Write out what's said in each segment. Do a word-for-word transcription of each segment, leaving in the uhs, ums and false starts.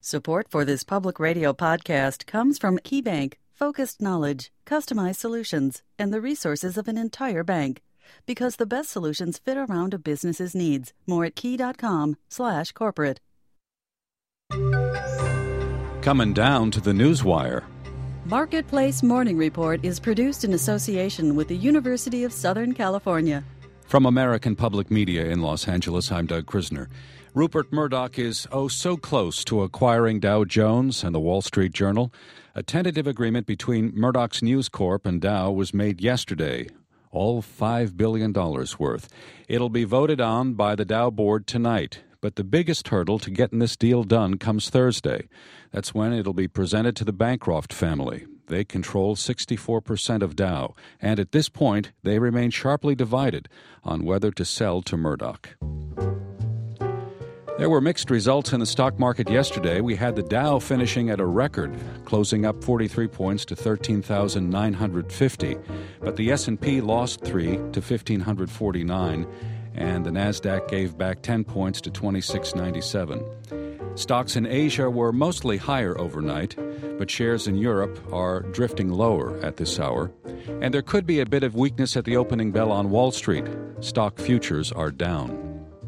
Support for this public radio podcast comes from KeyBank, focused knowledge, customized solutions, and the resources of an entire bank. Because the best solutions fit around a business's needs. More at key.com slash corporate. Coming down to the Newswire. Marketplace Morning Report is produced in association with the University of Southern California. From American Public Media in Los Angeles, I'm Doug Krisner. Rupert Murdoch is oh so close to acquiring Dow Jones and the Wall Street Journal. A tentative agreement between Murdoch's News Corp and Dow was made yesterday, all five billion dollars worth. It'll be voted on by the Dow board tonight, but the biggest hurdle to getting this deal done comes Thursday. That's when it'll be presented to the Bancroft family. They control sixty-four percent of Dow, and at this point, they remain sharply divided on whether to sell to Murdoch. There were mixed results in the stock market yesterday. We had the Dow finishing at a record, closing up forty-three points to thirteen thousand nine hundred fifty. But the S and P lost three to fifteen forty-nine, and the Nasdaq gave back ten points to twenty-six ninety-seven. Stocks in Asia were mostly higher overnight, but shares in Europe are drifting lower at this hour. And there could be a bit of weakness at the opening bell on Wall Street. Stock futures are down.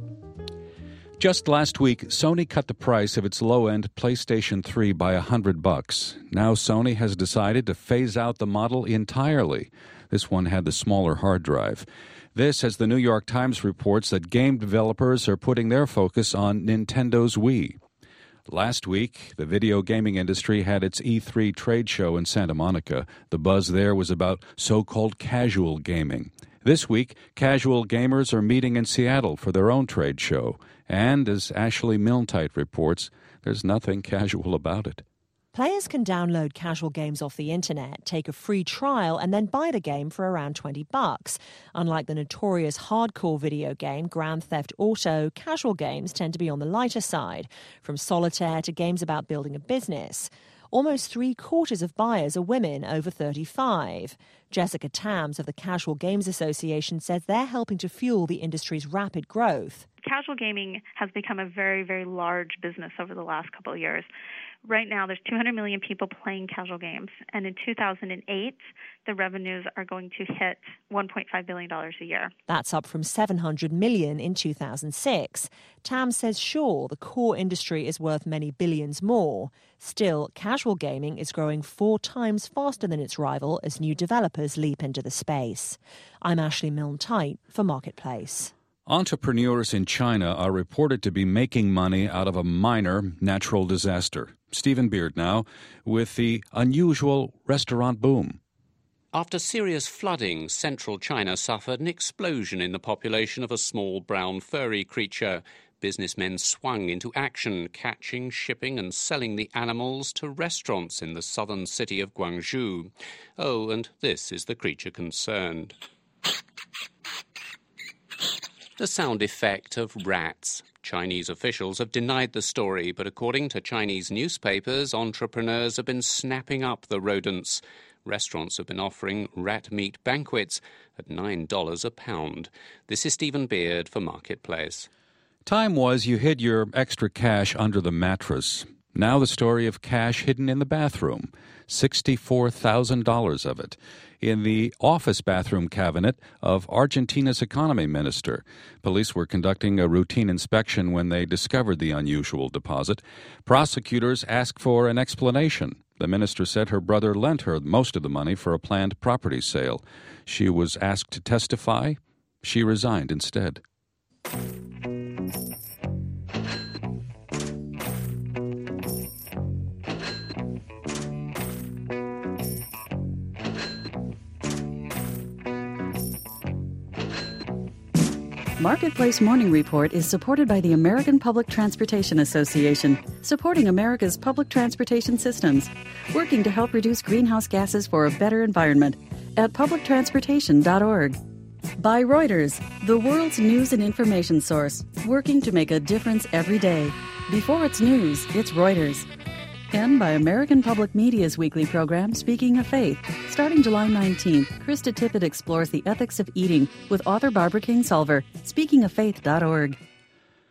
Just last week, Sony cut the price of its low-end PlayStation three by a hundred bucks. Now Sony has decided to phase out the model entirely. This one had the smaller hard drive. This, as the New York Times reports, that game developers are putting their focus on Nintendo's Wii. Last week, the video gaming industry had its E three trade show in Santa Monica. The buzz there was about so-called casual gaming. This week, casual gamers are meeting in Seattle for their own trade show. And, as Ashley Milne-Tyte reports, there's nothing casual about it. Players can download casual games off the internet, take a free trial, and then buy the game for around twenty bucks. Unlike the notorious hardcore video game Grand Theft Auto, casual games tend to be on the lighter side, from solitaire to games about building a business. Almost three-quarters of buyers are women over thirty-five. Jessica Tams of the Casual Games Association says they're helping to fuel the industry's rapid growth. Casual gaming has become a very, very large business over the last couple of years. Right now, there's two hundred million people playing casual games, and in two thousand eight, the revenues are going to hit one point five billion dollars a year. That's up from seven hundred million dollars in two thousand six. Tam says, sure, the core industry is worth many billions more. Still, casual gaming is growing four times faster than its rival as new developers leap into the space. I'm Ashley Milne-Tyte for Marketplace. Entrepreneurs in China are reported to be making money out of a minor natural disaster. Stephen Beard now with the unusual restaurant boom. After serious flooding, central China suffered an explosion in the population of a small brown furry creature. Businessmen swung into action, catching, shipping and selling the animals to restaurants in the southern city of Guangzhou. Oh, and this is the creature concerned. The sound effect of rats. Chinese officials have denied the story, but according to Chinese newspapers, entrepreneurs have been snapping up the rodents. Restaurants have been offering rat meat banquets at nine dollars a pound. This is Stephen Beard for Marketplace. Time was you hid your extra cash under the mattress. Now the story of cash hidden in the bathroom. sixty-four thousand dollars of it. In the office bathroom cabinet of Argentina's economy minister. Police were conducting a routine inspection when they discovered the unusual deposit. Prosecutors asked for an explanation. The minister said her brother lent her most of the money for a planned property sale. She was asked to testify. She resigned instead. Marketplace Morning Report is supported by the American Public Transportation Association, supporting America's public transportation systems, working to help reduce greenhouse gases for a better environment at public transportation dot org. By Reuters, the world's news and information source, working to make a difference every day. Before it's news, it's Reuters. And by American Public Media's weekly program, Speaking of Faith. Starting July nineteenth, Krista Tippett explores the ethics of eating with author Barbara Kingsolver. speaking of faith dot org.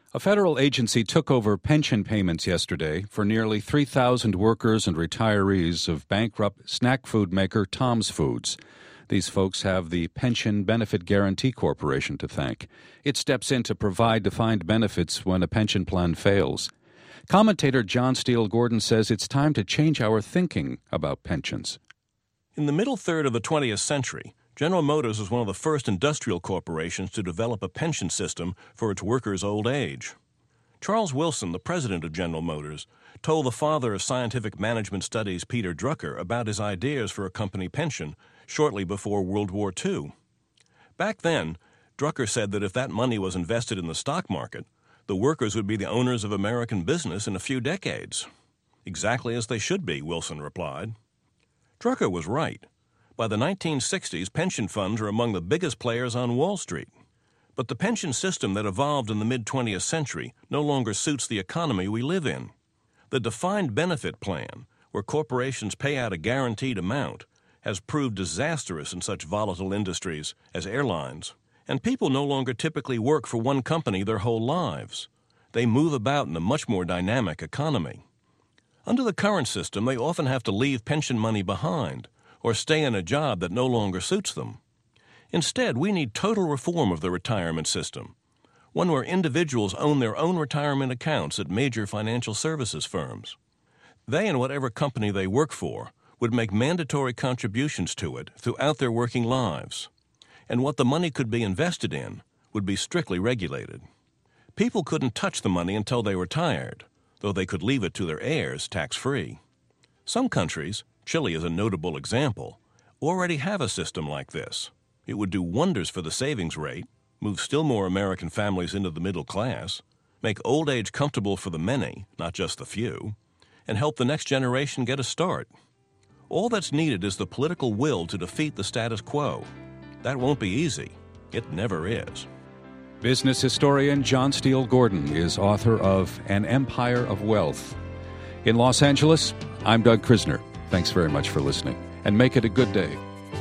A federal agency took over pension payments yesterday for nearly three thousand workers and retirees of bankrupt snack food maker Tom's Foods. These folks have the Pension Benefit Guaranty Corporation to thank. It steps in to provide defined benefits when a pension plan fails. Commentator John Steele Gordon says it's time to change our thinking about pensions. In the middle third of the twentieth century, General Motors was one of the first industrial corporations to develop a pension system for its workers' old age. Charles Wilson, the president of General Motors, told the father of scientific management studies, Peter Drucker, about his ideas for a company pension shortly before World War Two. Back then, Drucker said that if that money was invested in the stock market, the workers would be the owners of American business in a few decades. Exactly as they should be, Wilson replied. Drucker was right. By the nineteen sixties, pension funds were among the biggest players on Wall Street. But the pension system that evolved in the mid-twentieth century no longer suits the economy we live in. The defined benefit plan, where corporations pay out a guaranteed amount, has proved disastrous in such volatile industries as airlines. And people no longer typically work for one company their whole lives. They move about in a much more dynamic economy. Under the current system, they often have to leave pension money behind or stay in a job that no longer suits them. Instead, we need total reform of the retirement system, one where individuals own their own retirement accounts at major financial services firms. They and whatever company they work for would make mandatory contributions to it throughout their working lives, and what the money could be invested in would be strictly regulated. People couldn't touch the money until they retired, though they could leave it to their heirs tax-free. Some countries, Chile is a notable example, already have a system like this. It would do wonders for the savings rate, move still more American families into the middle class, make old age comfortable for the many, not just the few, and help the next generation get a start. All that's needed is the political will to defeat the status quo. That won't be easy. It never is. Business historian John Steele Gordon is author of An Empire of Wealth. In Los Angeles, I'm Doug Krisner. Thanks very much for listening, and make it a good day.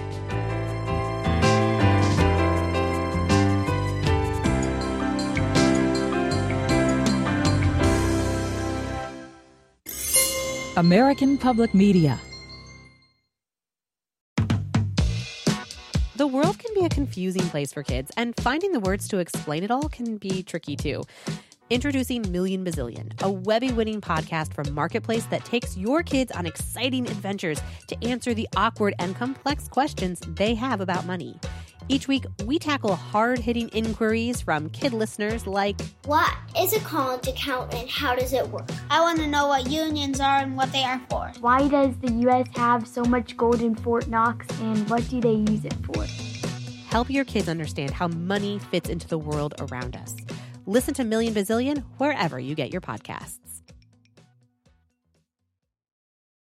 American Public Media. The world can be a confusing place for kids, and finding the words to explain it all can be tricky too. Introducing Million Bazillion, a Webby-winning podcast from Marketplace that takes your kids on exciting adventures to answer the awkward and complex questions they have about money. Each week, we tackle hard-hitting inquiries from kid listeners like, what is a college account and how does it work? I want to know what unions are and what they are for. Why does the U S have so much gold in Fort Knox, and what do they use it for? Help your kids understand how money fits into the world around us. Listen to Million Bazillion wherever you get your podcasts.